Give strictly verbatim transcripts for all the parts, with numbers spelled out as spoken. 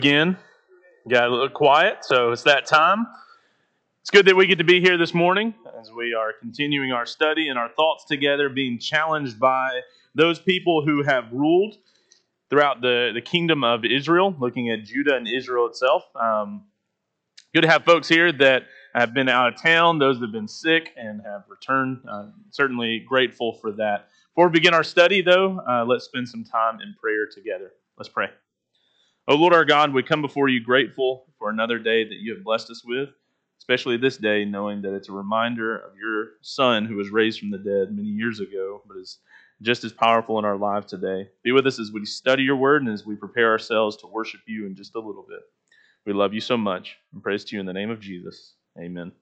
Again, got a little quiet, so it's that time. It's good that we get to be here this morning as we are continuing our study and our thoughts together, being challenged by those people who have ruled throughout the, the kingdom of Israel, looking at Judah and Israel itself. Um, good to have folks here that have been out of town, those that have been sick and have returned. Uh, certainly grateful for that. Before we begin our study, though, uh, let's spend some time in prayer together. Let's pray. Oh Lord our God, we come before you grateful for another day that you have blessed us with, especially this day, knowing that it's a reminder of your Son who was raised from the dead many years ago, but is just as powerful in our lives today. Be with us as we study your word and as we prepare ourselves to worship you in just a little bit. We love you so much and praise to you in the name of Jesus. Amen.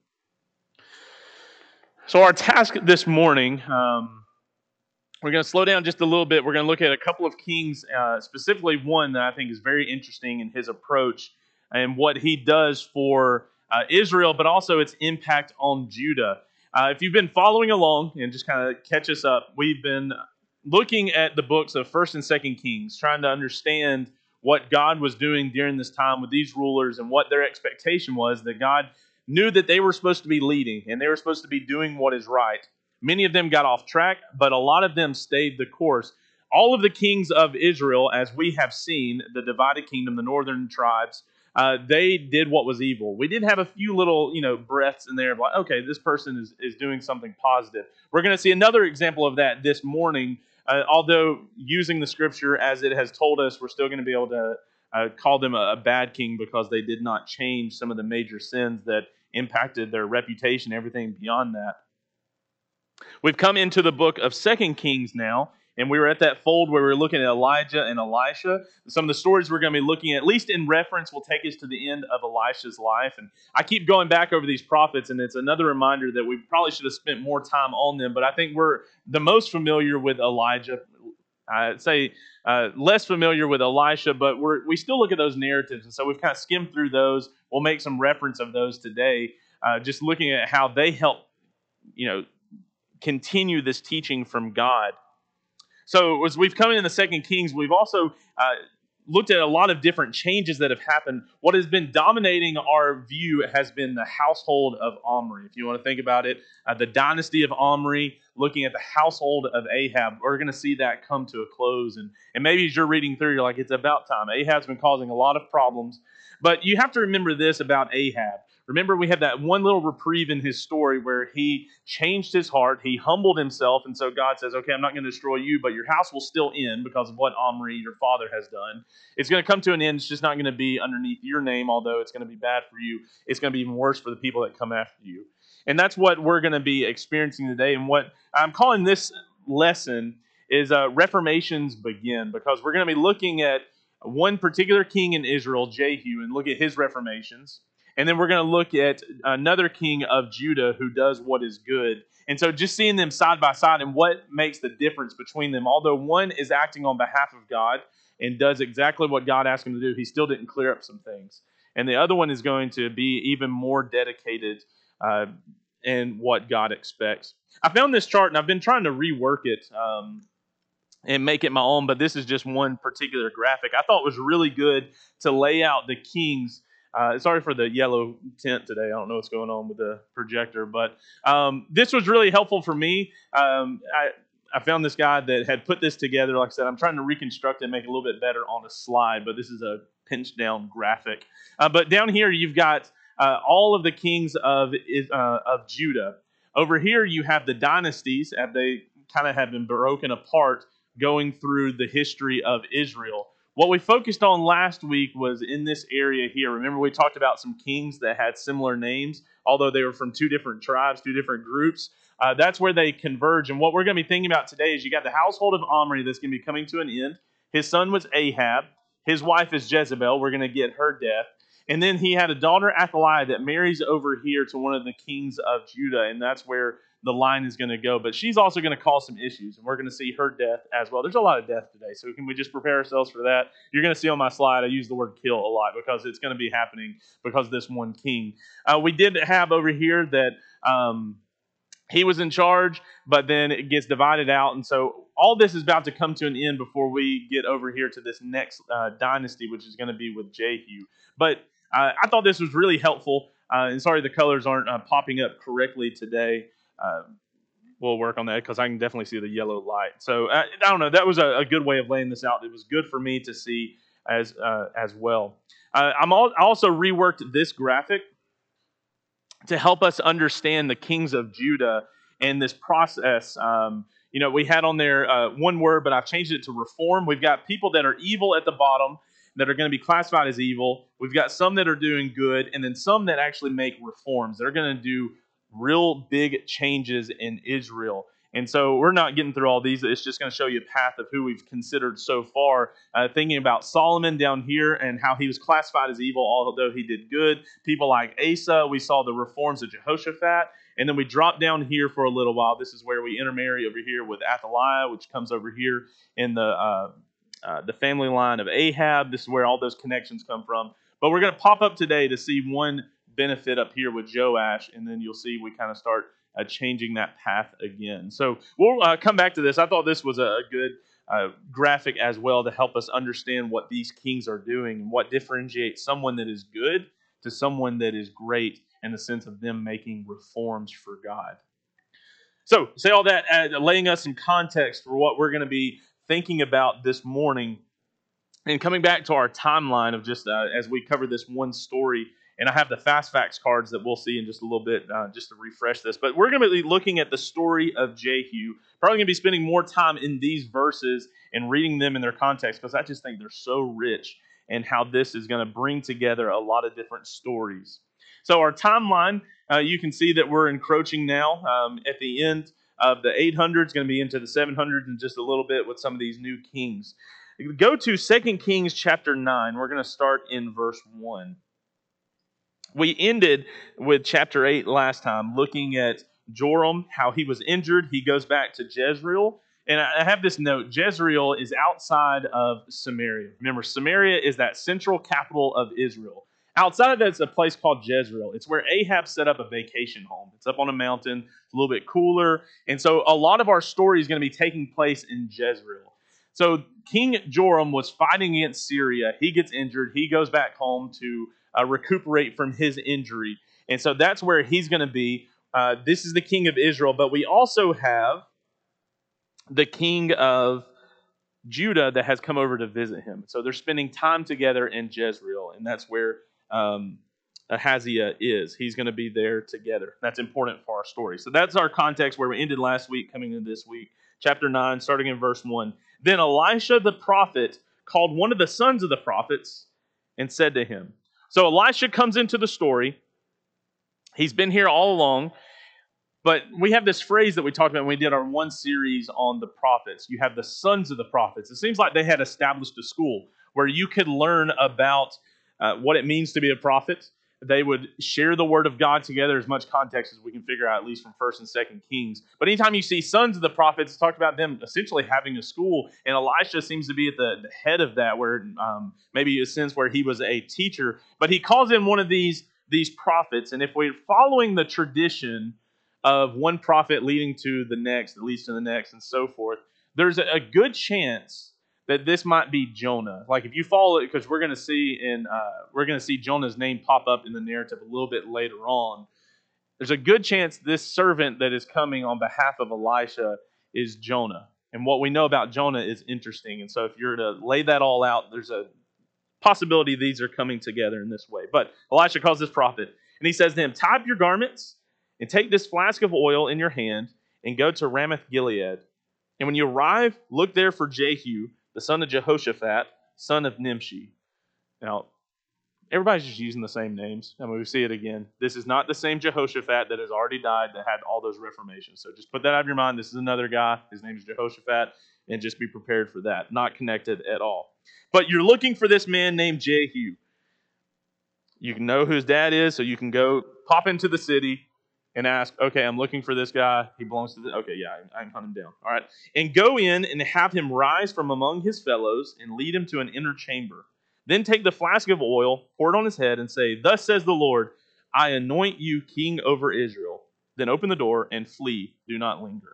So our task this morning, um, we're going to slow down just a little bit. We're going to look at a couple of kings, uh, specifically one that I think is very interesting in his approach and what he does for uh, Israel, but also its impact on Judah. Uh, if you've been following along and just kind of catch us up, we've been looking at the books of First and Second Kings, trying to understand what God was doing during this time with these rulers and what their expectation was, that God knew that they were supposed to be leading and they were supposed to be doing what is right. Many of them got off track, but a lot of them stayed the course. All of the kings of Israel, as we have seen, the divided kingdom, the northern tribes, uh, they did what was evil. We did have a few little, you know, breaths in there of like, okay, this person is, is doing something positive. We're going to see another example of that this morning. Uh, although using the scripture as it has told us, we're still going to be able to uh, call them a, a bad king because they did not change some of the major sins that impacted their reputation, everything beyond that. We've come into the book of Second Kings now, and we were at that fold where we were looking at Elijah and Elisha. Some of the stories we're going to be looking at, at least in reference, will take us to the end of Elisha's life. And I keep going back over these prophets, and it's another reminder that we probably should have spent more time on them, but I think we're the most familiar with Elijah. I'd say uh, less familiar with Elisha, but we're, we still look at those narratives, and so we've kind of skimmed through those. We'll make some reference of those today, uh, just looking at how they help, you know, continue this teaching from God. So as we've come in the Second Kings, we've also uh, looked at a lot of different changes that have happened. What has been dominating our view has been the household of Omri. If you want to think about it, uh, the dynasty of Omri, looking at the household of Ahab, we're going to see that come to a close. And, and maybe as you're reading through, you're like, it's about time. Ahab's been causing a lot of problems. But you have to remember this about Ahab. Remember, we had that one little reprieve in his story where he changed his heart, he humbled himself, and so God says, okay, I'm not going to destroy you, but your house will still end because of what Omri, your father, has done. It's going to come to an end. It's just not going to be underneath your name, although it's going to be bad for you. It's going to be even worse for the people that come after you. And that's what we're going to be experiencing today. And what I'm calling this lesson is uh, Reformations Begin, because we're going to be looking at one particular king in Israel, Jehu, and look at his reformations. And then we're going to look at another king of Judah who does what is good. And so just seeing them side by side and what makes the difference between them. Although one is acting on behalf of God and does exactly what God asked him to do, he still didn't clear up some things. And the other one is going to be even more dedicated uh, in what God expects. I found this chart and I've been trying to rework it um, and make it my own, but this is just one particular graphic. I thought it was really good to lay out the kings. Uh, sorry for the yellow tint today. I don't know what's going on with the projector, but um, this was really helpful for me. Um, I, I found this guy that had put this together. Like I said, I'm trying to reconstruct it and make it a little bit better on a slide, but this is a pinched down graphic. Uh, but down here, you've got uh, all of the kings of, uh, of Judah. Over here, you have the dynasties. They kind of have been broken apart going through the history of Israel. What we focused on last week was in this area here. Remember, we talked about some kings that had similar names, although they were from two different tribes, two different groups. Uh, that's where they converge. And what we're going to be thinking about today is you got the household of Omri that's going to be coming to an end. His son was Ahab. His wife is Jezebel. We're going to get her death. And then he had a daughter, Athaliah, that marries over here to one of the kings of Judah, and that's where the line is going to go. But she's also going to cause some issues, and we're going to see her death as well. There's a lot of death today, so can we just prepare ourselves for that? You're going to see on my slide, I use the word kill a lot because it's going to be happening because of this one king. Uh, we did have over here that um, he was in charge, but then it gets divided out. And so all this is about to come to an end before we get over here to this next uh, dynasty, which is going to be with Jehu. But uh, I thought this was really helpful. Uh, and sorry the colors aren't uh, popping up correctly today. Uh, we'll work on that because I can definitely see the yellow light. So uh, I don't know. That was a, a good way of laying this out. It was good for me to see as uh, as well. Uh, I'm all, I also reworked this graphic to help us understand the kings of Judah and this process. Um, you know, we had on there uh, one word, but I've changed it to reform. We've got people that are evil at the bottom that are going to be classified as evil. We've got some that are doing good, and then some that actually make reforms. They're going to do real big changes in Israel. And so we're not getting through all these. It's just going to show you a path of who we've considered so far. Uh, thinking about Solomon down here and how he was classified as evil, although he did good. People like Asa, we saw the reforms of Jehoshaphat. And then we drop down here for a little while. This is where we intermarry over here with Athaliah, which comes over here in the uh, uh, the family line of Ahab. This is where all those connections come from. But we're going to pop up today to see one benefit up here with Joash, and then you'll see we kind of start uh, changing that path again. So we'll uh, come back to this. I thought this was a good uh, graphic as well to help us understand what these kings are doing and what differentiates someone that is good to someone that is great in the sense of them making reforms for God. So say all that, uh, laying us in context for what we're going to be thinking about this morning, and coming back to our timeline of just uh, as we cover this one story. And I have the fast facts cards that we'll see in just a little bit, uh, just to refresh this. But we're going to be looking at the story of Jehu. Probably going to be spending more time in these verses and reading them in their context, because I just think they're so rich and how this is going to bring together a lot of different stories. So our timeline, uh, you can see that we're encroaching now um, at the end of the eight hundreds, going to be into the seven hundreds in just a little bit with some of these new kings. Go to Second Kings chapter nine. We're going to start in verse one. We ended with chapter eight last time, looking at Joram, how he was injured. He goes back to Jezreel. And I have this note, Jezreel is outside of Samaria. Remember, Samaria is that central capital of Israel. Outside of that, it's a place called Jezreel. It's where Ahab set up a vacation home. It's up on a mountain. It's a little bit cooler. And so a lot of our story is going to be taking place in Jezreel. So King Joram was fighting against Syria. He gets injured. He goes back home to uh, recuperate from his injury. And so that's where he's going to be. Uh, this is the king of Israel. But we also have the king of Judah that has come over to visit him. So they're spending time together in Jezreel. And that's where um, Ahaziah is. He's going to be there together. That's important for our story. So that's our context where we ended last week, coming into this week. Chapter nine, starting in verse one. Then Elisha the prophet called one of the sons of the prophets and said to him. So Elisha comes into the story. He's been here all along. But we have this phrase that we talked about when we did our one series on the prophets. You have the sons of the prophets. It seems like they had established a school where you could learn about uh, what it means to be a prophet. They would share the word of God together, as much context as we can figure out, at least from First and Second Kings. But anytime you see sons of the prophets, it's talked about them essentially having a school, and Elisha seems to be at the, the head of that, where um, maybe a sense where he was a teacher. But he calls in one of these, these prophets, and if we're following the tradition of one prophet leading to the next, that leads to the next, and so forth, there's a, a good chance that this might be Jonah. Like if you follow it, because we're going to see in uh, we're going to see Jonah's name pop up in the narrative a little bit later on. There's a good chance this servant that is coming on behalf of Elisha is Jonah. And what we know about Jonah is interesting. And so if you're to lay that all out, there's a possibility these are coming together in this way. But Elisha calls this prophet, and he says to him, "Tie up your garments and take this flask of oil in your hand and go to Ramoth Gilead. And when you arrive, look there for Jehu, the son of Jehoshaphat, son of Nimshi." Now, everybody's just using the same names. I mean, we see it again. This is not the same Jehoshaphat that has already died that had all those reformations. So just put that out of your mind. This is another guy. His name is Jehoshaphat, and just be prepared for that. Not connected at all. But you're looking for this man named Jehu. You can know who his dad is, so you can go pop into the city and ask, okay, I'm looking for this guy. He belongs to the... Okay, yeah, I can hunt him down. All right. And go in and have him rise from among his fellows and lead him to an inner chamber. Then take the flask of oil, pour it on his head, and say, "Thus says the Lord, I anoint you king over Israel." then open the door and flee. Do not linger.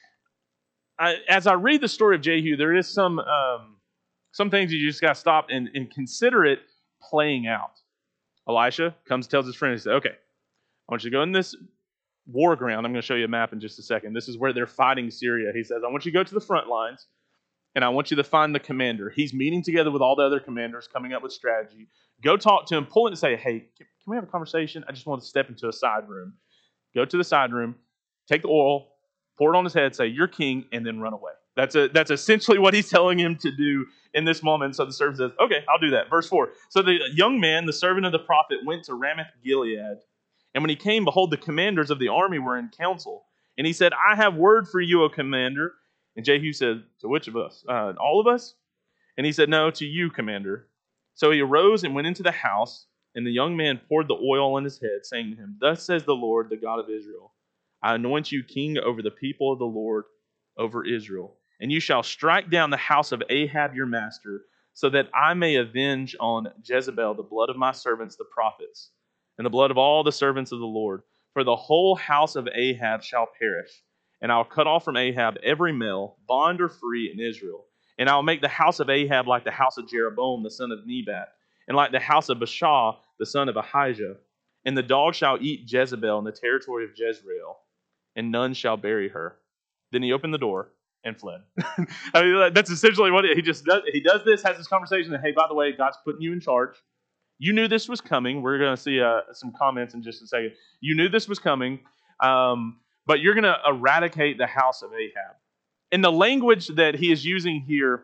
I, as I read the story of Jehu, there is some um, some things you just got to stop and, and consider it playing out. Elisha comes, tells his friend, he said, okay, I want you to go in this war ground. I'm going to show you a map in just a second. This is where they're fighting Syria. He says, I want you to go to the front lines, and I want you to find the commander. He's meeting together with all the other commanders, coming up with strategy. Go talk to him, pull it and say, hey, can, can we have a conversation? I just want to step into a side room. Go to the side room, take the oil, pour it on his head, say, you're king, and then run away. That's a, that's essentially what he's telling him to do in this moment. So the servant says, okay, I'll do that. Verse four. So the young man, the servant of the prophet, went to Ramoth Gilead. And when he came, behold, the commanders of the army were in council. And he said, I have word for you, O commander. And Jehu said, to which of us? Uh, all of us? And he said, no, to you, commander. So he arose and went into the house. And the young man poured the oil on his head, saying to him, thus says the Lord, the God of Israel, I anoint you king over the people of the Lord, over Israel. And you shall strike down the house of Ahab your master, so that I may avenge on Jezebel the blood of my servants the prophets, and the blood of all the servants of the Lord. For the whole house of Ahab shall perish. And I'll cut off from Ahab every male, bond or free, in Israel. And I'll make the house of Ahab like the house of Jeroboam the son of Nebat, and like the house of Baasha the son of Ahijah. And the dog shall eat Jezebel in the territory of Jezreel, and none shall bury her. Then he opened the door and fled. I mean, that's essentially what he just does. He does this, has this conversation, and hey, by the way, God's putting you in charge. You knew this was coming. We're going to see uh, some comments in just a second. You knew this was coming, um, but you're going to eradicate the house of Ahab. And the language that he is using here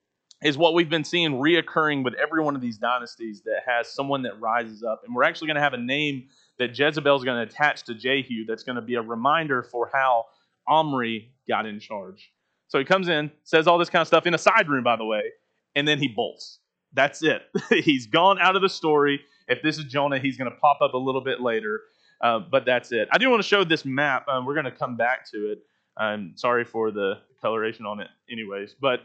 is what we've been seeing reoccurring with every one of these dynasties that has someone that rises up. And we're actually going to have a name that Jezebel is going to attach to Jehu that's going to be a reminder for how Omri got in charge. So he comes in, says all this kind of stuff in a side room, by the way, and then he bolts. That's it. He's gone out of the story. If this is Jonah, he's going to pop up a little bit later, uh, but that's it. I do want to show this map. Um, we're going to come back to it. I'm sorry for the coloration on it anyways, but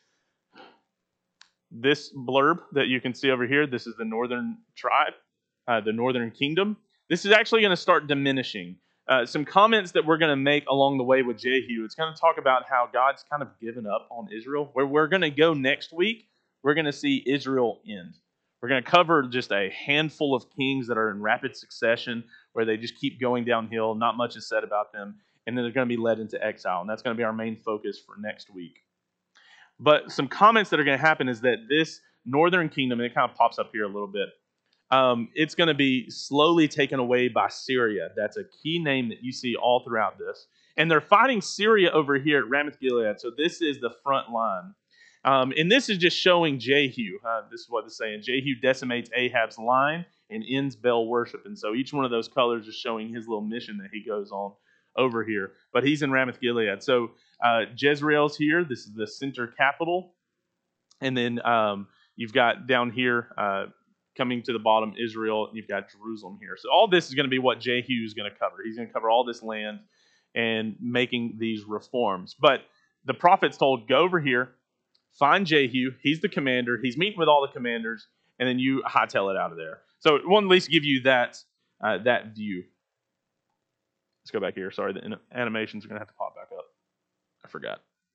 this blurb that you can see over here, this is the northern tribe, uh, the northern kingdom. This is actually going to start diminishing. Uh, some comments that we're going to make along the way with Jehu, it's going to talk about how God's kind of given up on Israel. Where we're going to go next week, we're going to see Israel end. We're going to cover just a handful of kings that are in rapid succession, where they just keep going downhill, not much is said about them, and then they're going to be led into exile. And that's going to be our main focus for next week. But some comments that are going to happen is that this northern kingdom, and it kind of pops up here a little bit, um, it's going to be slowly taken away by Syria. That's a key name that you see all throughout this. And they're fighting Syria over here at Ramoth Gilead. So this is the front line. Um, and this is just showing Jehu. Uh, this is what it's saying. Jehu decimates Ahab's line and ends Baal worship. And so each one of those colors is showing his little mission that he goes on over here. But he's in Ramoth Gilead. So uh, Jezreel's here. This is the center capital. And then um, you've got down here, uh, coming to the bottom, Israel, and you've got Jerusalem here. So all this is going to be what Jehu is going to cover. He's going to cover all this land and making these reforms. But the prophet's told, go over here, find Jehu. He's the commander. He's meeting with all the commanders, and then you hightail it out of there. So it will at least give you that uh, that view. Let's go back here. Sorry, the animations are going to have to pop back up. I forgot.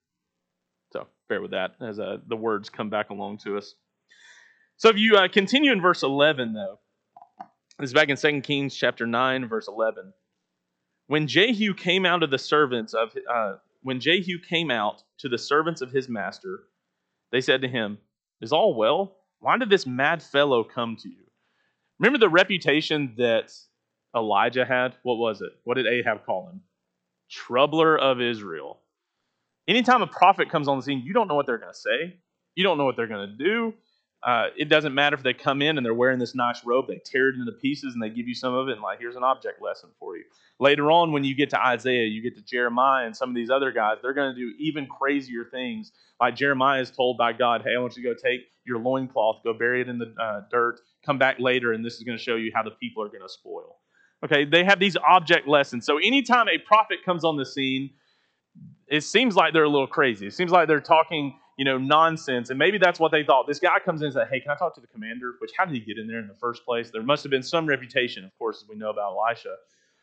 So bear with that as uh, the words come back along to us. So if you uh, continue in verse eleven, though, this is back in Second Kings chapter nine, verse eleven. When Jehu came out of the servants of uh, when Jehu came out to the servants of his master, they said to him, "Is all well? Why did this mad fellow come to you?" Remember the reputation that Elijah had? What was it? What did Ahab call him? Troubler of Israel. Anytime a prophet comes on the scene, you don't know what they're going to say. You don't know what they're going to do. Uh, it doesn't matter if they come in and they're wearing this nice robe, they tear it into pieces and they give you some of it and like, here's an object lesson for you. Later on, when you get to Isaiah, you get to Jeremiah and some of these other guys, they're going to do even crazier things. Like Jeremiah is told by God, hey, I want you to go take your loincloth, go bury it in the uh, dirt, come back later, and this is going to show you how the people are going to spoil. Okay, they have these object lessons. So anytime a prophet comes on the scene, it seems like they're a little crazy. It seems like they're talking, you know, nonsense. And maybe that's what they thought. This guy comes in and says, hey, can I talk to the commander? Which, how did he get in there in the first place? There must have been some reputation, of course, as we know about Elisha.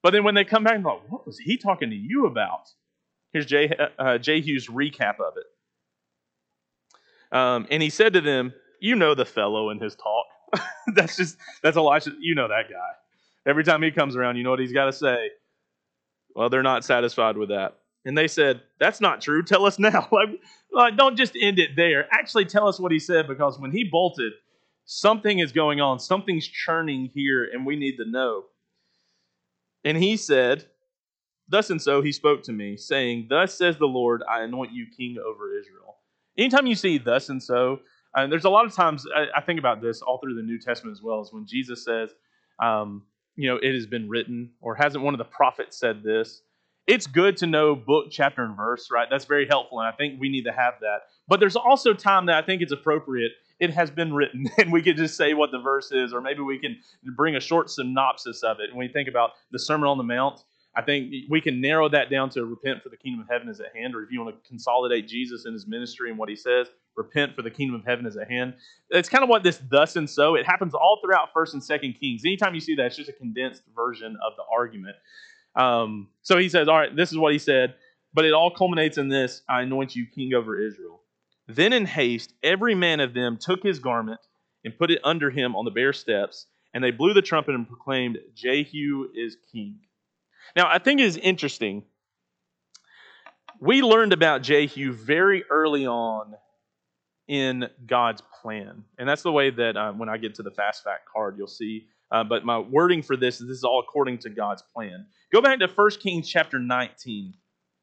But then when they come back and like, what was he talking to you about? Here's Jeh- uh, Jehu's recap of it. Um, and he said to them, you know the fellow and his talk. that's just, that's Elisha. You know that guy. Every time he comes around, you know what he's got to say. Well, they're not satisfied with that. And they said, that's not true. Tell us now. like, like, don't just end it there. Actually tell us what he said, because when he bolted, something is going on. Something's churning here, and we need to know. And he said, thus and so he spoke to me, saying, thus says the Lord, I anoint you king over Israel. Anytime you see thus and so, and there's a lot of times, I, I think about this all through the New Testament as well, is when Jesus says, um, you know, it has been written, or hasn't one of the prophets said this? It's good to know book, chapter, and verse, right? That's very helpful, and I think we need to have that. But there's also time that I think it's appropriate. It has been written, and we can just say what the verse is, or maybe we can bring a short synopsis of it. And when you think about the Sermon on the Mount, I think we can narrow that down to repent, for the kingdom of heaven is at hand. Or if you want to consolidate Jesus and his ministry and what he says, repent, for the kingdom of heaven is at hand. It's kind of what this thus and so, it happens all throughout First and Second Kings. Anytime you see that, it's just a condensed version of the argument. Um, so he says, all right, this is what he said, but it all culminates in this, I anoint you king over Israel. Then in haste, every man of them took his garment and put it under him on the bare steps, and they blew the trumpet and proclaimed, Jehu is king. Now, I think it is interesting. We learned about Jehu very early on in God's plan. And that's the way that uh, when I get to the fast fact card, you'll see. Uh, but my wording for this is this is all according to God's plan. Go back to First Kings chapter nineteen.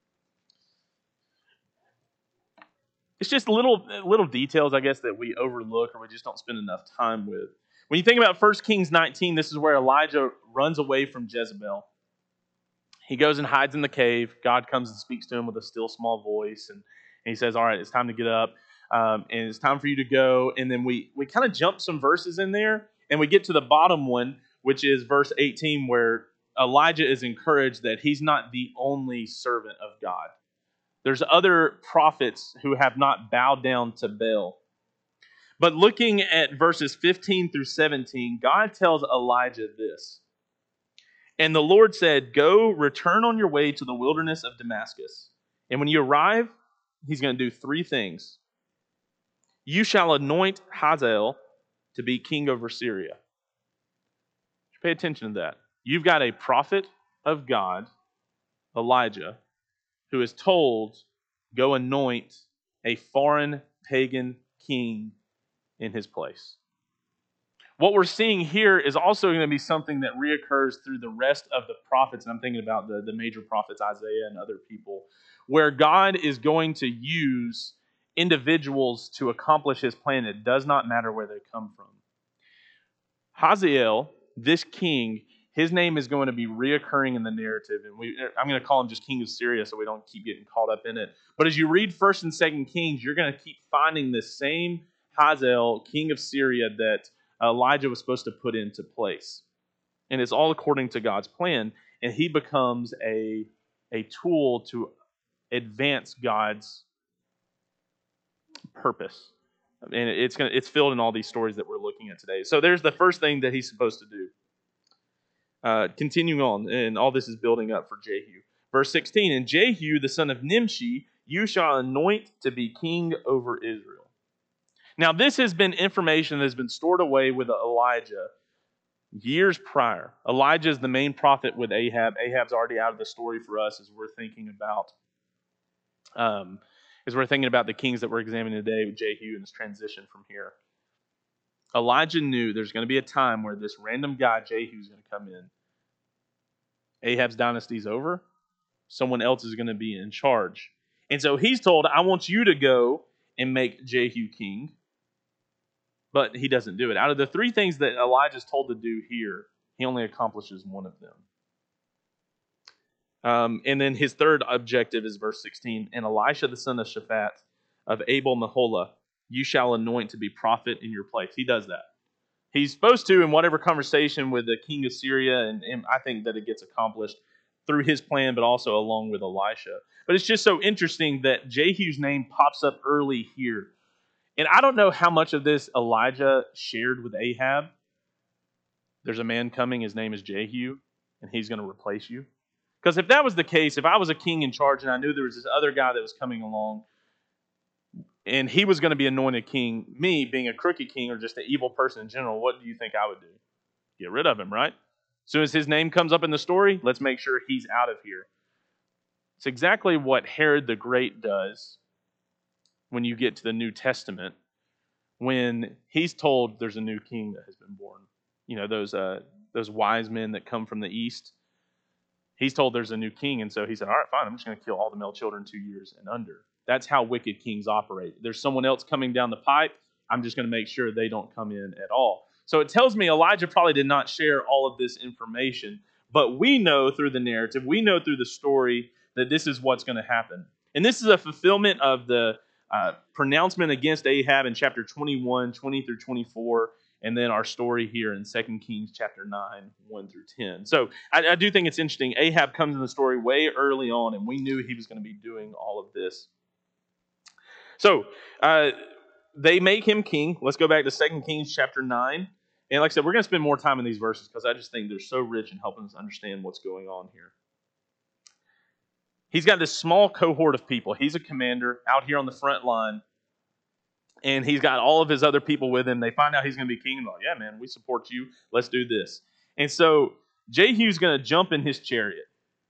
It's just little little details, I guess, that we overlook or we just don't spend enough time with. When you think about First Kings nineteen, this is where Elijah runs away from Jezebel. He goes and hides in the cave. God comes and speaks to him with a still small voice. And, and he says, all right, it's time to get up. Um, and it's time for you to go. And then we, we kind of jump some verses in there. And we get to the bottom one, which is verse eighteen, where Elijah is encouraged that he's not the only servant of God. There's other prophets who have not bowed down to Baal. But looking at verses fifteen through seventeen, God tells Elijah this. And the Lord said, go, return on your way to the wilderness of Damascus. And when you arrive, he's going to do three things. You shall anoint Hazael to be king over Syria. Pay attention to that. You've got a prophet of God, Elijah, who is told, go anoint a foreign pagan king in his place. What we're seeing here is also going to be something that reoccurs through the rest of the prophets, and I'm thinking about the, the major prophets, Isaiah and other people, where God is going to use individuals to accomplish his plan. It does not matter where they come from. Hazael, this king, his name is going to be reoccurring in the narrative, and we, I'm going to call him just king of Syria so we don't keep getting caught up in it. But as you read First and Second Kings, you're going to keep finding this same Hazael, king of Syria, that Elijah was supposed to put into place. And it's all according to God's plan. And he becomes a, a tool to advance God's purpose. And it's gonna, it's filled in all these stories that we're looking at today. So there's the first thing that he's supposed to do. Uh, continuing on, and all this is building up for Jehu. Verse sixteen, and Jehu, the son of Nimshi, you shall anoint to be king over Israel. Now, this has been information that has been stored away with Elijah years prior. Elijah is the main prophet with Ahab. Ahab's already out of the story for us as we're thinking about um, as we're thinking about the kings that we're examining today with Jehu and this transition from here. Elijah knew there's going to be a time where this random guy, Jehu, is going to come in. Ahab's dynasty is over. Someone else is going to be in charge. And so he's told, I want you to go and make Jehu king. But he doesn't do it. Out of the three things that Elijah's told to do here, he only accomplishes one of them. Um, and then his third objective is verse sixteen. And Elisha, the son of Shaphat, of Abel Meholah, you shall anoint to be prophet in your place. He does that. He's supposed to in whatever conversation with the king of Syria, and, and I think that it gets accomplished through his plan, but also along with Elisha. But it's just so interesting that Jehu's name pops up early here. And I don't know how much of this Elijah shared with Ahab. There's a man coming, his name is Jehu. and he's going to replace you? Because if that was the case, if I was a king in charge and I knew there was this other guy that was coming along and he was going to be anointed king, me being a crooked king or just an evil person in general, what do you think I would do? Get rid of him, right? As soon as his name comes up in the story, let's make sure he's out of here. It's exactly what Herod the Great does when you get to the New Testament, when he's told there's a new king that has been born. You know, those uh, those wise men that come from the east. He's told there's a new king, and so he said, all right, fine, I'm just going to kill all the male children two years and under. That's how wicked kings operate. There's someone else coming down the pipe. I'm just going to make sure they don't come in at all. So it tells me Elijah probably did not share all of this information, but we know through the narrative, we know through the story that this is what's going to happen. And this is a fulfillment of the uh, pronouncement against Ahab in chapter twenty-one, twenty through twenty-four, and then our story here in Second Kings chapter nine, one through ten. So I, I do think it's interesting. Ahab comes in the story way early on, and we knew he was going to be doing all of this. So uh, they make him king. Let's go back to Second Kings chapter nine. And like I said, we're going to spend more time in these verses because I just think they're so rich in helping us understand what's going on here. He's got this small cohort of people. He's a commander out here on the front line. And he's got all of his other people with him. They find out he's going to be king. And they're like, yeah, man, we support you. Let's do this. And so Jehu's going to jump in his chariot.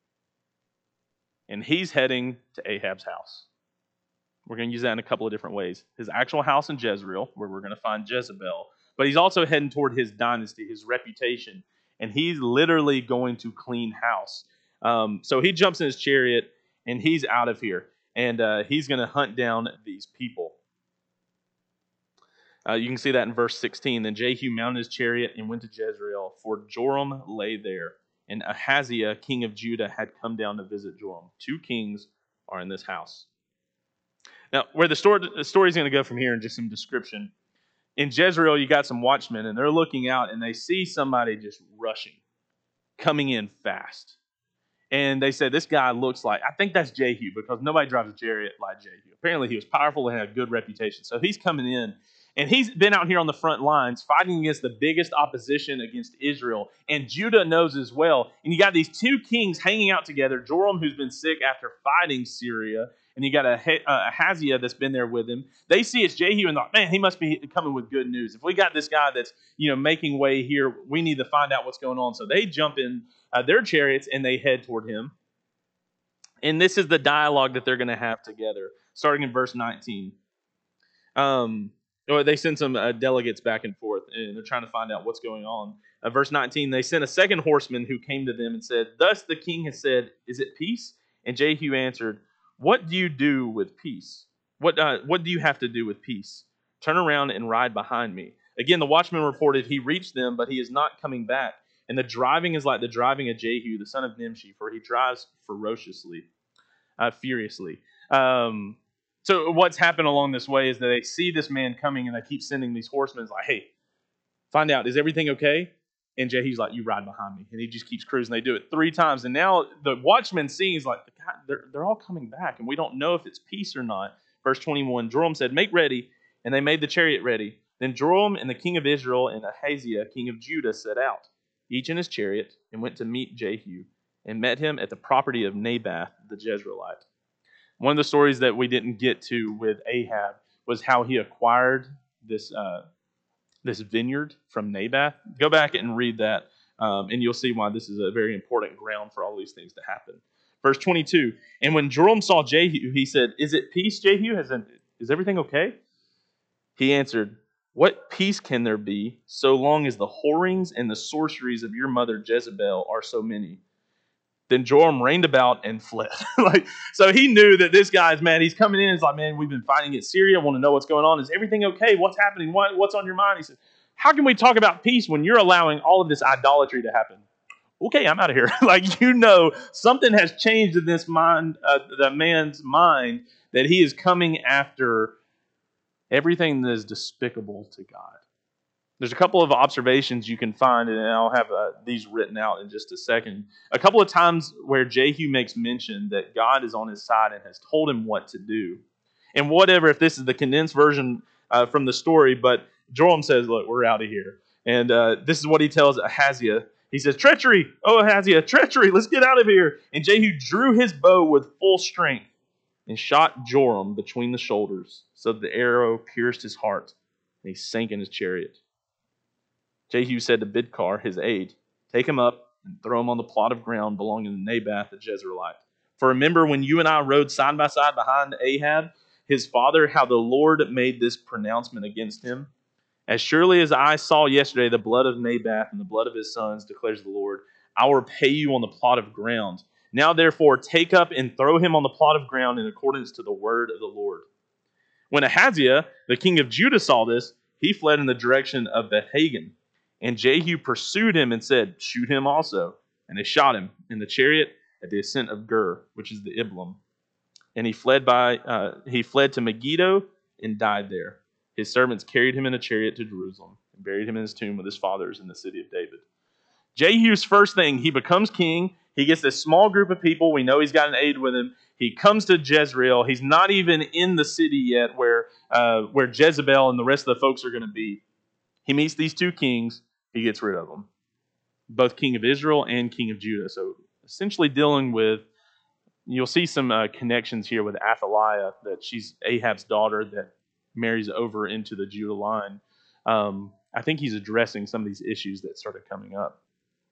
And he's heading to Ahab's house. We're going to use that in a couple of different ways. His actual house in Jezreel, where we're going to find Jezebel. But he's also heading toward his dynasty, his reputation. And he's literally going to clean house. Um, so he jumps in his chariot, and he's out of here. And uh, he's going to hunt down these people. Uh, you can see that in verse sixteen. Then Jehu mounted his chariot and went to Jezreel, for Joram lay there, and Ahaziah, king of Judah, had come down to visit Joram. Two kings are in this house. Now, where the story the story is going to go from here, and just some description. In Jezreel, you got some watchmen, and they're looking out, and they see somebody just rushing, coming in fast. And they say, this guy looks like, I think that's Jehu, because nobody drives a chariot like Jehu. Apparently, he was powerful and had a good reputation. So he's coming in. And he's been out here on the front lines fighting against the biggest opposition against Israel. And Judah knows as well. And you got these two kings hanging out together. Joram, who's been sick after fighting Syria. And you got Ahaziah that's been there with him. They see it's Jehu and thought, man, he must be coming with good news. If we got this guy that's, you know, making way here, we need to find out what's going on. So they jump in uh, their chariots and they head toward him. And this is the dialogue that they're going to have together, starting in verse nineteen. Um... They send some uh, delegates back and forth, and they're trying to find out what's going on. Uh, verse nineteen, they sent a second horseman who came to them and said, thus the king has said, is it peace? And Jehu answered, what do you do with peace? What, uh, what do you have to do with peace? Turn around and ride behind me. Again, the watchman reported he reached them, but he is not coming back. And the driving is like the driving of Jehu, the son of Nimshi, for he drives ferociously, uh, furiously. Um... So what's happened along this way is that they see this man coming and they keep sending these horsemen like, hey, find out, is everything okay? And Jehu's like, you ride behind me. And he just keeps cruising. They do it three times. And now the watchman sees like, God, they're, they're all coming back and we don't know if it's peace or not. Verse twenty-one, Joram said, make ready. And they made the chariot ready. Then Joram and the king of Israel and Ahaziah, king of Judah, set out, each in his chariot, and went to meet Jehu and met him at the property of Naboth the Jezreelite. One of the stories that we didn't get to with Ahab was how he acquired this uh, this vineyard from Naboth. Go back and read that, um, and you'll see why this is a very important ground for all these things to happen. Verse twenty-two, and when Joram saw Jehu, he said, is it peace, Jehu? Has, is everything okay? He answered, what peace can there be so long as the whorings and the sorceries of your mother Jezebel are so many? Then Joram reined about and fled. like, so he knew that this guy's, man, he's coming in. He's like, man, we've been fighting at Syria. I want to know what's going on. Is everything okay? What's happening? What, what's on your mind? He said, how can we talk about peace when you're allowing all of this idolatry to happen? Okay, I'm out of here. like, you know, something has changed in this mind, uh, the man's mind, that he is coming after everything that is despicable to God. There's a couple of observations you can find, and I'll have uh, these written out in just a second. A couple of times where Jehu makes mention that God is on his side and has told him what to do. And whatever, if this is the condensed version uh, from the story, but Joram says, look, we're out of here. And uh, this is what he tells Ahaziah. He says, treachery, oh Ahaziah, treachery, let's get out of here. And Jehu drew his bow with full strength and shot Joram between the shoulders, so that the arrow pierced his heart, and he sank in his chariot. Jehu said to Bidkar, his aide, take him up and throw him on the plot of ground belonging to Naboth the Jezreelite. For remember when you and I rode side by side behind Ahab, his father, how the Lord made this pronouncement against him? As surely as I saw yesterday the blood of Naboth and the blood of his sons, declares the Lord, I will repay you on the plot of ground. Now therefore take up and throw him on the plot of ground in accordance to the word of the Lord. When Ahaziah, the king of Judah, saw this, he fled in the direction of Beth-Hagen. And Jehu pursued him and said, shoot him also. And they shot him in the chariot at the ascent of Gur, which is the Iblim. And he fled by uh, he fled to Megiddo and died there. His servants carried him in a chariot to Jerusalem and buried him in his tomb with his fathers in the city of David. Jehu's first thing, he becomes king. He gets this small group of people. We know he's got an aide with him. He comes to Jezreel. He's not even in the city yet where, uh, where Jezebel and the rest of the folks are going to be. He meets these two kings. He gets rid of them, both king of Israel and king of Judah. So essentially dealing with, you'll see some uh, connections here with Athaliah, that she's Ahab's daughter that marries over into the Judah line. Um, I think he's addressing some of these issues that started coming up.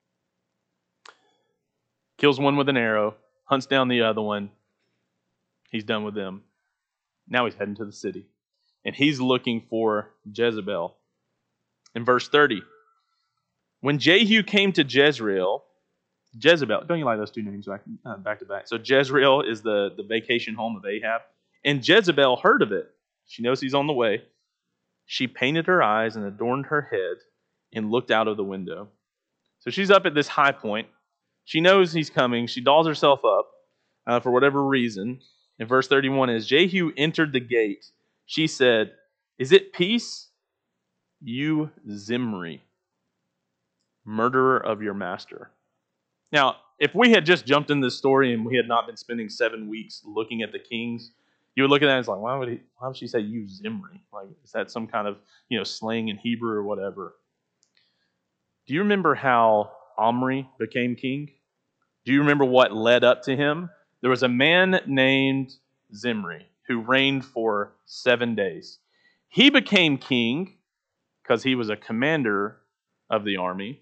Kills one with an arrow, hunts down the other one. He's done with them. Now he's heading to the city. And he's looking for Jezebel. In verse thirty, when Jehu came to Jezreel, Jezebel, don't you like those two names back, uh, back to back? So Jezreel is the, the vacation home of Ahab. And Jezebel heard of it. She knows he's on the way. She painted her eyes and adorned her head and looked out of the window. So she's up at this high point. She knows he's coming. She dolls herself up uh, for whatever reason. In verse thirty-one, as Jehu entered the gate, she said, is it peace, you Zimri, murderer of your master? Now, if we had just jumped in this story and we had not been spending seven weeks looking at the kings, you would look at that and it's like, why would he? Why would she say you Zimri? Like, is that some kind of you know slang in Hebrew or whatever? Do you remember how Omri became king? Do you remember what led up to him? There was a man named Zimri who reigned for seven days. He became king because he was a commander of the army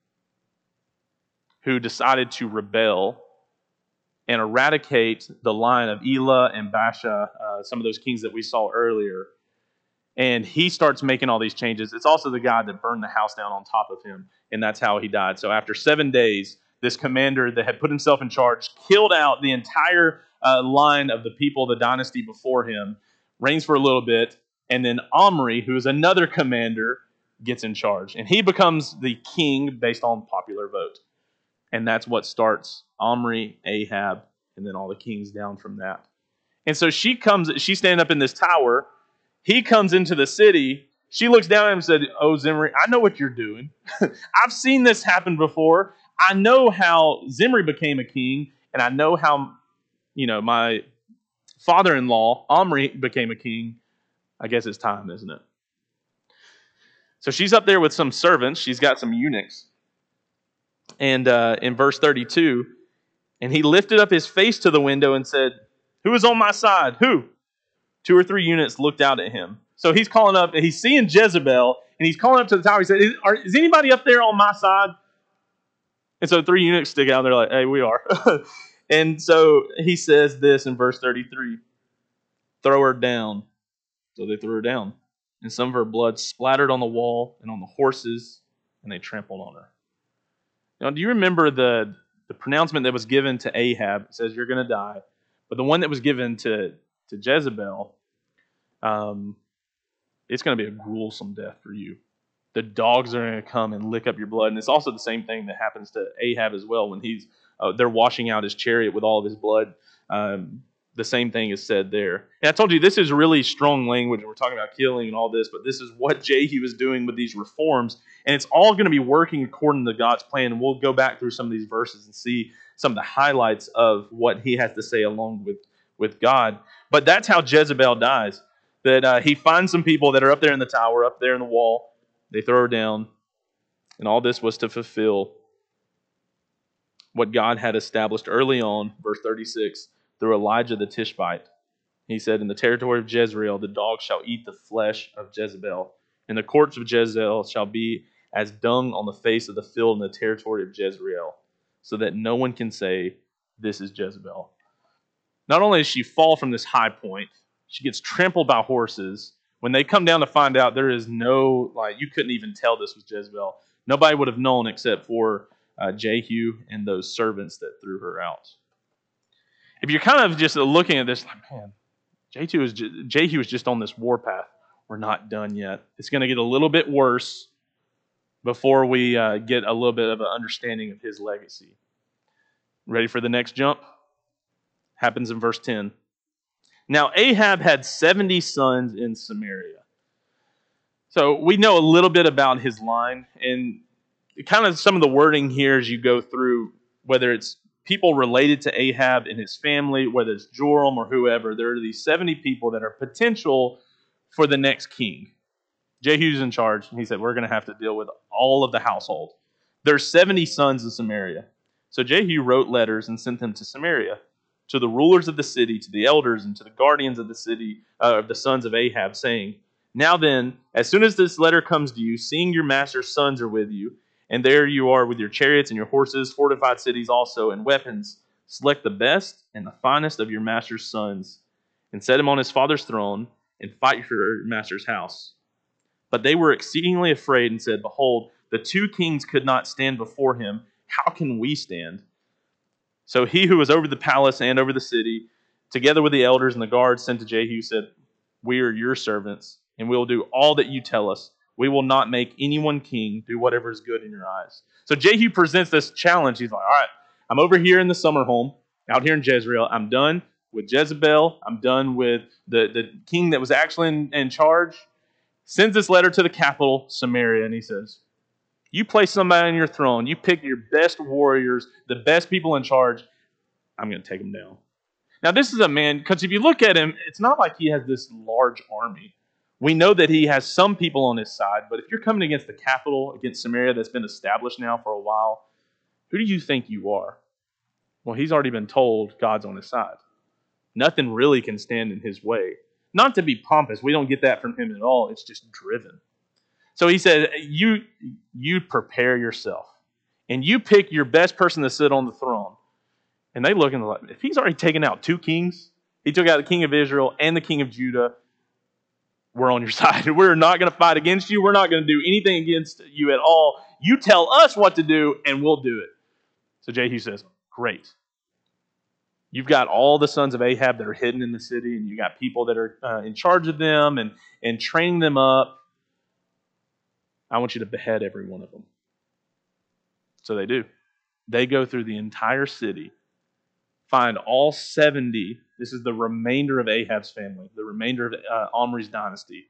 who decided to rebel and eradicate the line of Elah and Baasha, uh, some of those kings that we saw earlier. And he starts making all these changes. It's also the guy that burned the house down on top of him, and that's how he died. So after seven days, this commander that had put himself in charge killed out the entire uh, line of the people, the dynasty before him, reigns for a little bit, and then Omri, who is another commander, gets in charge. And he becomes the king based on popular vote. And that's what starts Omri, Ahab, and then all the kings down from that. And so she comes, she's standing up in this tower. He comes into the city. She looks down at him and said, oh, Zimri, I know what you're doing. I've seen this happen before. I know how Zimri became a king, and I know how, you know, my father-in-law, Omri, became a king. I guess it's time, isn't it? So she's up there with some servants. She's got some eunuchs. And uh, in verse thirty-two, and he lifted up his face to the window and said, who is on my side? Who? Two or three eunuchs looked out at him. So he's calling up, and he's seeing Jezebel, and he's calling up to the tower. He said, is, are, is anybody up there on my side? And so three eunuchs stick out. They're like, hey, we are. And so he says this in verse thirty-three, throw her down. So they threw her down. And some of her blood splattered on the wall and on the horses, and they trampled on her. Now, do you remember the, the pronouncement that was given to Ahab? It says, you're going to die. But the one that was given to, to Jezebel, um, it's going to be a gruesome death for you. The dogs are going to come and lick up your blood. And it's also the same thing that happens to Ahab as well when he's uh, they're washing out his chariot with all of his blood. Um, the same thing is said there. And I told you this is really strong language, and we're talking about killing and all this, but this is what Jehu is doing with these reforms, and it's all going to be working according to God's plan. And we'll go back through some of these verses and see some of the highlights of what he has to say along with, with God. But that's how Jezebel dies. That uh, he finds some people that are up there in the tower, up there in the wall. They throw her down, and all this was to fulfill what God had established early on, verse thirty-six, through Elijah the Tishbite. He said, in the territory of Jezreel, the dog shall eat the flesh of Jezebel, and the corpse of Jezebel shall be as dung on the face of the field in the territory of Jezreel, so that no one can say, this is Jezebel. Not only does she fall from this high point, she gets trampled by horses. When they come down to find out, there is no, like, you couldn't even tell this was Jezebel. Nobody would have known except for uh, Jehu and those servants that threw her out. If you're kind of just looking at this, like, man, Jehu is just, Jehu is just on this warpath. We're not done yet. It's going to get a little bit worse before we uh, get a little bit of an understanding of his legacy. Ready for the next jump? Happens in verse ten. Now Ahab had seventy sons in Samaria. So we know a little bit about his line, and kind of some of the wording here as you go through, whether it's people related to Ahab and his family, whether it's Joram or whoever, there are these seventy people that are potential for the next king. Jehu's in charge, and he said, we're going to have to deal with all of the household. There's seventy sons in Samaria. So Jehu wrote letters and sent them to Samaria, to the rulers of the city, to the elders, and to the guardians of the city, uh, of the sons of Ahab, saying, now then, as soon as this letter comes to you, seeing your master's sons are with you, and there you are with your chariots and your horses, fortified cities also, and weapons, select the best and the finest of your master's sons, and set him on his father's throne, and fight for your master's house. But they were exceedingly afraid and said, behold, the two kings could not stand before him. How can we stand? So he who was over the palace and over the city, together with the elders and the guards sent to Jehu, said, we are your servants, and we will do all that you tell us. We will not make anyone king. Do whatever is good in your eyes. So Jehu presents this challenge. He's like, all right, I'm over here in the summer home, out here in Jezreel. I'm done with Jezebel. I'm done with the, the king that was actually in, in charge. Sends this letter to the capital, Samaria, and he says, you place somebody on your throne. You pick your best warriors, the best people in charge. I'm going to take them down. Now, this is a man, because if you look at him, it's not like he has this large army. We know that he has some people on his side, but if you're coming against the capital, against Samaria that's been established now for a while, who do you think you are? Well, he's already been told God's on his side. Nothing really can stand in his way. Not to be pompous, we don't get that from him at all. It's just driven. So he said, you, you prepare yourself, and you pick your best person to sit on the throne. And they look and they're like, if he's already taken out two kings, he took out the king of Israel and the king of Judah, we're on your side. We're not going to fight against you. We're not going to do anything against you at all. You tell us what to do, and we'll do it. So Jehu says, great. You've got all the sons of Ahab that are hidden in the city, and you got people that are uh, in charge of them and, and training them up. I want you to behead every one of them. So they do. They go through the entire city, find all seventy. This is the remainder of Ahab's family, the remainder of uh, Omri's dynasty.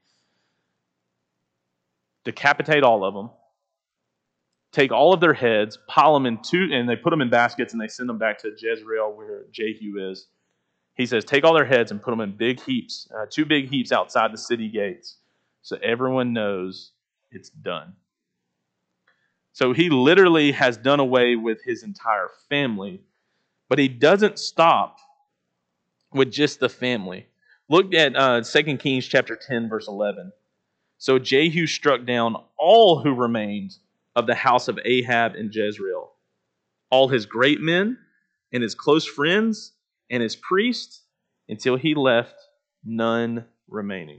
Decapitate all of them. Take all of their heads, pile them in two, and they put them in baskets, and they send them back to Jezreel where Jehu is. He says, take all their heads and put them in big heaps, uh, two big heaps outside the city gates, so everyone knows it's done. So he literally has done away with his entire family, but he doesn't stop with just the family. Look at uh, Second Kings chapter ten, verse eleven. So Jehu struck down all who remained of the house of Ahab in Jezreel, all his great men and his close friends and his priests, until he left none remaining.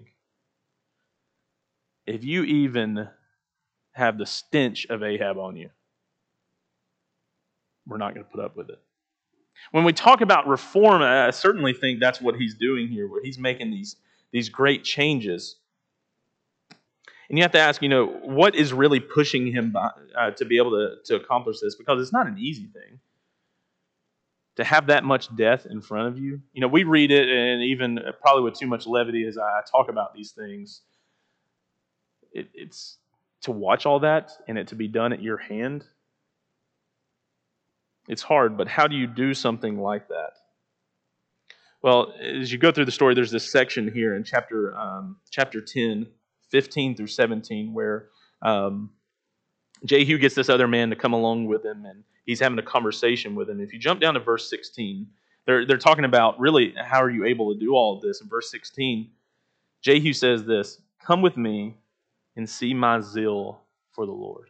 If you even have the stench of Ahab on you, we're not going to put up with it. When we talk about reform, I certainly think that's what he's doing here, where he's making these, these great changes. And you have to ask, you know, what is really pushing him by, uh, to be able to, to accomplish this? Because it's not an easy thing to have that much death in front of you. You know, we read it, and even probably with too much levity as I talk about these things, it, it's to watch all that and it to be done at your hand. It's hard, but how do you do something like that? Well, as you go through the story, there's this section here in chapter um, chapter ten, fifteen through seventeen, where um, Jehu gets this other man to come along with him, and he's having a conversation with him. If you jump down to verse sixteen, they're, they're talking about really how are you able to do all of this. In verse sixteen, Jehu says this, "Come with me and see my zeal for the Lord."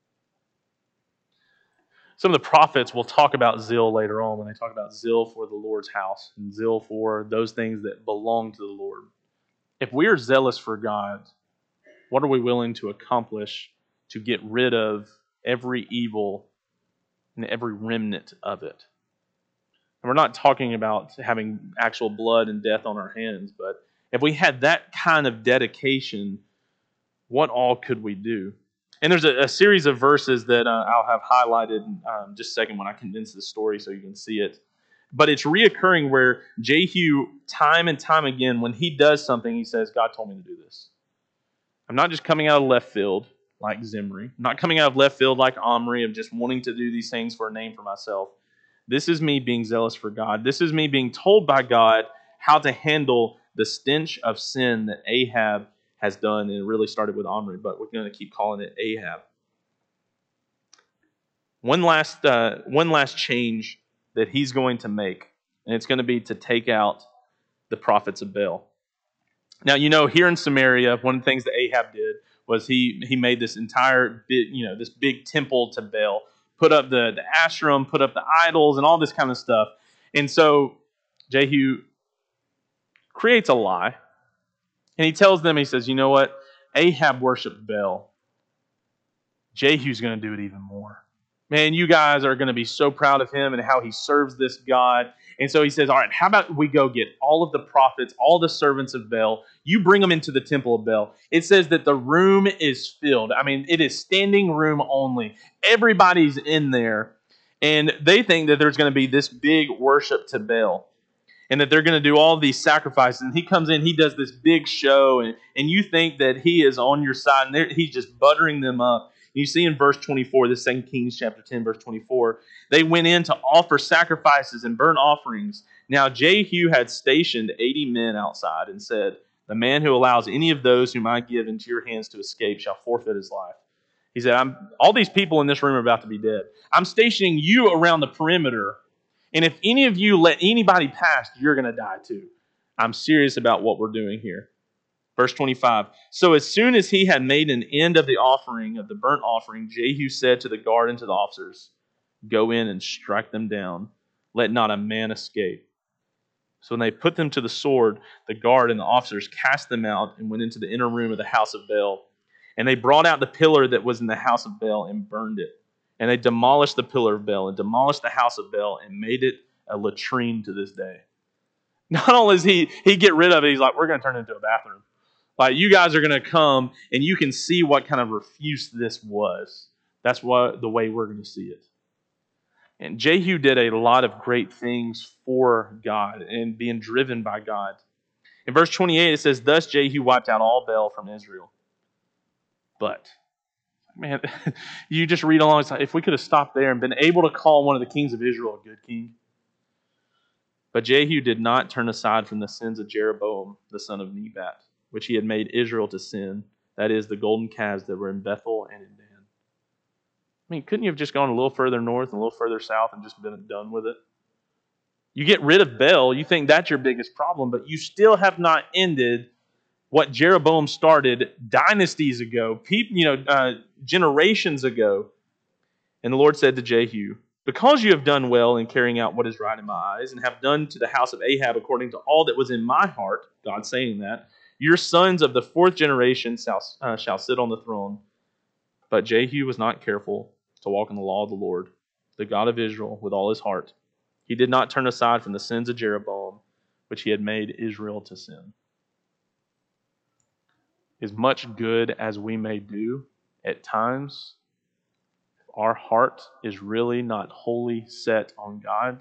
Some of the prophets will talk about zeal later on when they talk about zeal for the Lord's house and zeal for those things that belong to the Lord. If we are zealous for God, what are we willing to accomplish to get rid of every evil and every remnant of it? And we're not talking about having actual blood and death on our hands, but if we had that kind of dedication, what all could we do? And there's a, a series of verses that uh, I'll have highlighted um, just a second when I condense the story so you can see it. But it's reoccurring where Jehu, time and time again, when he does something, he says, God told me to do this. I'm not just coming out of left field like Zimri. I'm not coming out of left field like Omri of just wanting to do these things for a name for myself. This is me being zealous for God. This is me being told by God how to handle the stench of sin that Ahab has done, and it really started with Omri, but we're going to keep calling it Ahab. One last, uh, one last change that he's going to make, and it's going to be to take out the prophets of Baal. Now, you know, here in Samaria, one of the things that Ahab did was he he made this entire big, you know, this big temple to Baal, put up the, the ashram, put up the idols, and all this kind of stuff. And so Jehu creates a lie. And he tells them, he says, you know what? Ahab worshiped Baal. Jehu's going to do it even more. Man, you guys are going to be so proud of him and how he serves this God. And so he says, all right, how about we go get all of the prophets, all the servants of Baal. You bring them into the temple of Baal. It says that the room is filled. I mean, it is standing room only. Everybody's in there. And they think that there's going to be this big worship to Baal, and that they're going to do all these sacrifices. And he comes in, he does this big show, and, and you think that he is on your side, and he's just buttering them up. And you see in verse twenty-four, this Second Kings chapter ten, verse twenty-four, they went in to offer sacrifices and burnt offerings. Now Jehu had stationed eighty men outside and said, the man who allows any of those whom I give into your hands to escape shall forfeit his life. He said, I'm, all these people in this room are about to be dead. I'm stationing you around the perimeter, and if any of you let anybody pass, you're going to die too. I'm serious about what we're doing here. Verse twenty-five, so as soon as he had made an end of the offering, of the burnt offering, Jehu said to the guard and to the officers, go in and strike them down. Let not a man escape. So when they put them to the sword, the guard and the officers cast them out and went into the inner room of the house of Baal. And they brought out the pillar that was in the house of Baal and burned it. And they demolished the pillar of Baal and demolished the house of Baal and made it a latrine to this day. Not only does he, he get rid of it, he's like, we're going to turn it into a bathroom. Like, you guys are going to come and you can see what kind of refuse this was. That's what the way we're going to see it. And Jehu did a lot of great things for God and being driven by God. In verse twenty-eight, it says, thus Jehu wiped out all Baal from Israel. But, man, you just read along, it's like, if we could have stopped there and been able to call one of the kings of Israel a good king. But Jehu did not turn aside from the sins of Jeroboam, the son of Nebat, which he had made Israel to sin, that is, the golden calves that were in Bethel and in Dan. I mean, couldn't you have just gone a little further north and a little further south and just been done with it? You get rid of Baal, you think that's your biggest problem, but you still have not ended what Jeroboam started dynasties ago, people, you know, uh, generations ago. And the Lord said to Jehu, because you have done well in carrying out what is right in my eyes, and have done to the house of Ahab according to all that was in my heart, God saying that, your sons of the fourth generation shall, uh, shall sit on the throne. But Jehu was not careful to walk in the law of the Lord, the God of Israel, with all his heart. He did not turn aside from the sins of Jeroboam, which he had made Israel to sin. As much good as we may do at times, if our heart is really not wholly set on God,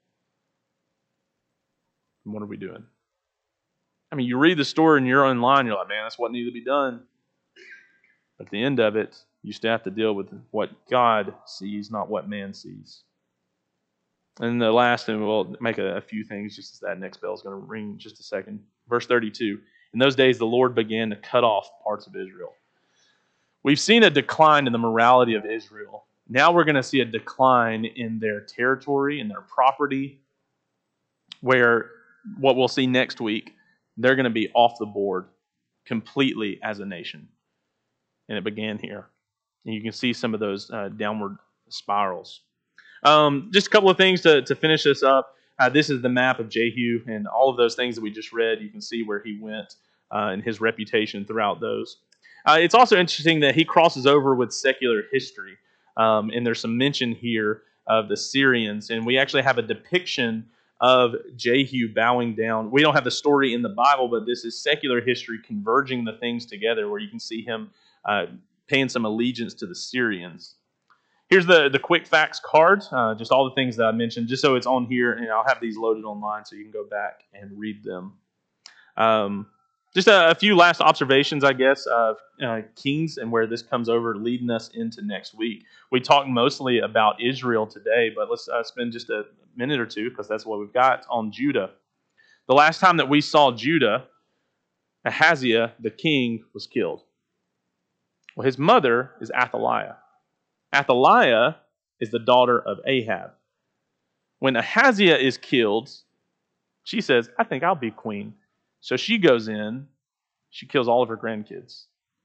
then what are we doing? I mean, you read the story and you're online, you're like, man, that's what needed to be done. But at the end of it, you still have to deal with what God sees, not what man sees. And the last, and we'll make a, a few things just as that next bell is going to ring in just a second. Verse thirty-two, in those days the Lord began to cut off parts of Israel. We've seen a decline in the morality of Israel. Now we're going to see a decline in their territory, in their property, where what we'll see next week, they're going to be off the board completely as a nation. And it began here. And you can see some of those uh, downward spirals. Um, just a couple of things to, to finish this up. Uh, this is the map of Jehu, and all of those things that we just read, you can see where he went uh, and his reputation throughout those. Uh, it's also interesting that he crosses over with secular history. Um, and there's some mention here of the Syrians, and we actually have a depiction of Jehu bowing down. We don't have the story in the Bible, but this is secular history converging the things together, where you can see him uh, paying some allegiance to the Syrians. Here's the, the quick facts card, uh, just all the things that I mentioned, just so it's on here, and I'll have these loaded online so you can go back and read them. Um, just a, a few last observations, I guess, of uh, Kings and where this comes over, leading us into next week. We talked mostly about Israel today, but let's uh, spend just a minute or two, because that's what we've got, on Judah. The last time that we saw Judah, Ahaziah, the king, was killed. Well, his mother is Athaliah. Athaliah is the daughter of Ahab. When Ahaziah is killed, she says, I think I'll be queen. So she goes in, she kills all of her grandkids.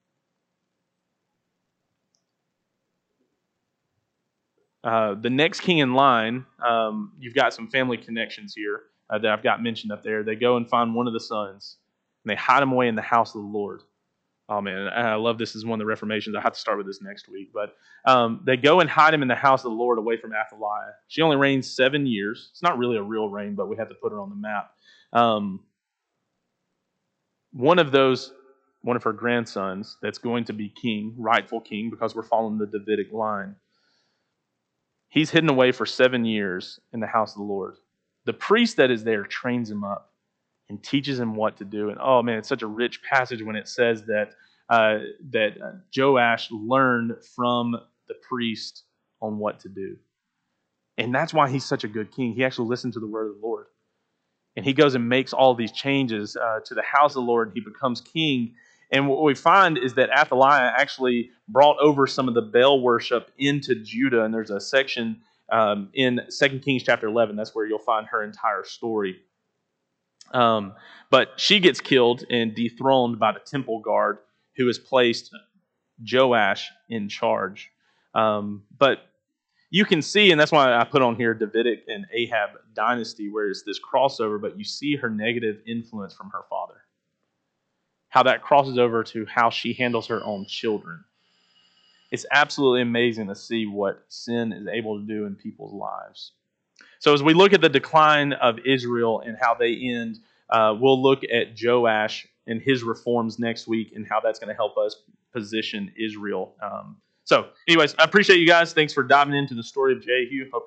Uh, the next king in line, um, you've got some family connections here uh, that I've got mentioned up there. They go and find one of the sons, and they hide him away in the house of the Lord. Oh, man, I love this. This is one of the reformations. I have to start with this next week. But um, they go and hide him in the house of the Lord away from Athaliah. She only reigns seven years. It's not really a real reign, but we have to put her on the map. Um, one of those, one of her grandsons that's going to be king, rightful king, because we're following the Davidic line, he's hidden away for seven years in the house of the Lord. The priest that is there trains him up and teaches him what to do. And oh man, it's such a rich passage when it says that uh, that uh, Joash learned from the priest on what to do. And that's why he's such a good king. He actually listened to the word of the Lord. And he goes and makes all these changes uh, to the house of the Lord. He becomes king. And what we find is that Athaliah actually brought over some of the Baal worship into Judah. And there's a section um, in Second Kings chapter eleven. That's where you'll find her entire story. Um, but she gets killed and dethroned by the temple guard who has placed Joash in charge. Um, but you can see, and that's why I put on here Davidic and Ahab dynasty, where it's this crossover, but you see her negative influence from her father. How that crosses over to how she handles her own children. It's absolutely amazing to see what sin is able to do in people's lives. So as we look at the decline of Israel and how they end, uh, we'll look at Joash and his reforms next week and how that's going to help us position Israel. Um, so anyways, I appreciate you guys. Thanks for diving into the story of Jehu. Hope